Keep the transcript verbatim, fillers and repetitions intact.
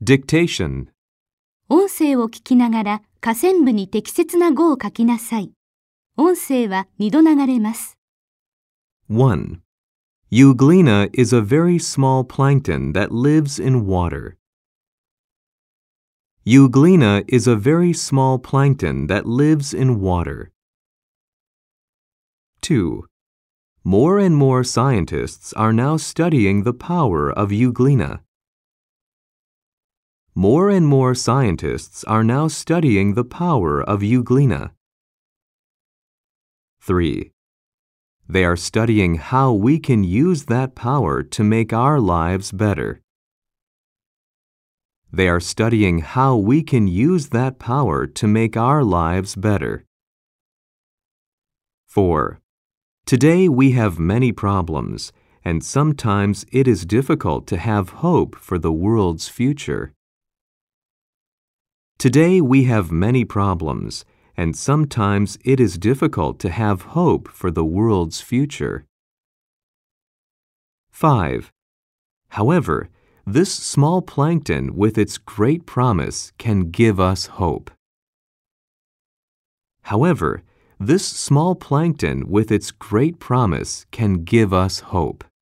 Dictation. 音声を聞きながら下線部に適切な語を書きなさい。音声はにど流れます。 one. Euglena is a very small plankton that lives in water. Euglena is a very small plankton that lives in water. two. More and more scientists are now studying the power of Euglena. More and more scientists are now studying the power of Euglena. three. They are studying how we can use that power to make our lives better. They are studying how we can use that power to make our lives better. four. Today we have many problems, and sometimes it is difficult to have hope for the world's future. Today we have many problems, and sometimes it is difficult to have hope for the world's future. five. However, this small plankton with its great promise can give us hope. However, this small plankton with its great promise can give us hope.